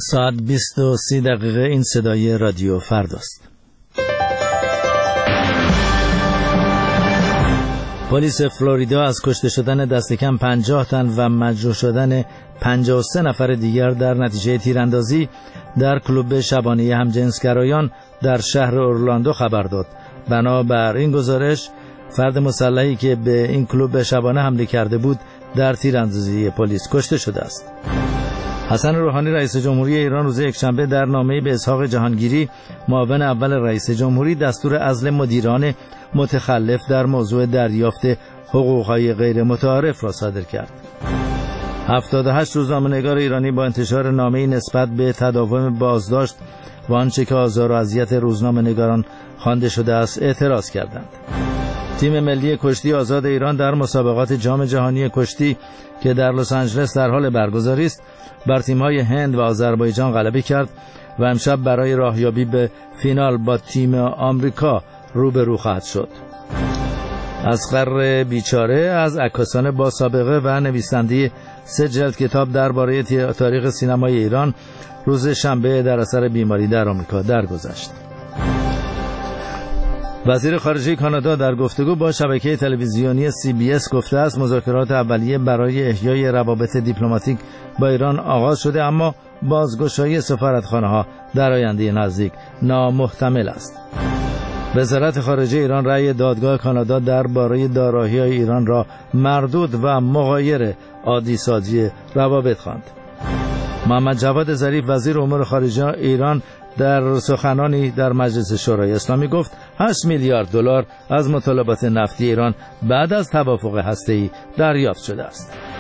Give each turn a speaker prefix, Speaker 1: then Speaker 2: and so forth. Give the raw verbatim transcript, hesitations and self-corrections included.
Speaker 1: ساعت بیست و سی دقیقه. این صدای رادیو فرداست. پلیس فلوریدا از کشته شدن دست کم پنجاه تن و مجروح شدن پنجاه و سه نفر دیگر در نتیجه تیراندازی در کلوب شبانه همجنسگرایان در شهر اورلاندو خبر داد. بنابر این گزارش فرد مسلحی که به این کلوب شبانه حمله کرده بود در تیراندازی پلیس کشته شده است. حسن روحانی رئیس جمهوری ایران روز یکشنبه در نامه‌ای به اسحاق جهانگیری معاون اول رئیس جمهوری دستور عزل مدیران متخلف در موضوع دریافت حقوق‌های غیر متعارف را صادر کرد. هفتاد و هشت روزنامه‌نگار ایرانی با انتشار نامه‌ای نسبت به تداوم بازداشت و آنچه که آزار و اذیت روزنامه‌نگاران خوانده شده است اعتراض کردند. تیم ملی کشتی آزاد ایران در مسابقات جام جهانی کشتی که در لس آنجلس در حال برگزاری است بر تیم‌های هند و آذربایجان غلبه کرد و امشب برای راهیابی به فینال با تیم آمریکا روبرو خواهد شد. اصغر بیچاره از عکاسان با سابقه و نویسنده سه جلد کتاب درباره تاریخ سینمای ایران روز شنبه در اثر بیماری در آمریکا درگذشت. وزیر خارجه کانادا در گفتگو با شبکه تلویزیونی سی بی اس گفته است مذاکرات اولیه برای احیای روابط دیپلماتیک با ایران آغاز شده، اما بازگشایی سفارتخانه‌ها در آینده نزدیک نامحتمل است. وزارت خارجه ایران رأی دادگاه کانادا درباره دارایی‌های ایران را مردود و مغایر عادی سازی روابط خواند. محمد جواد ظریف وزیر امور خارجه ایران در سخنانی در مجلس شورای اسلامی گفت هشت میلیارد دلار از مطالبات نفتی ایران بعد از توافق هسته‌ای دریافت شده است.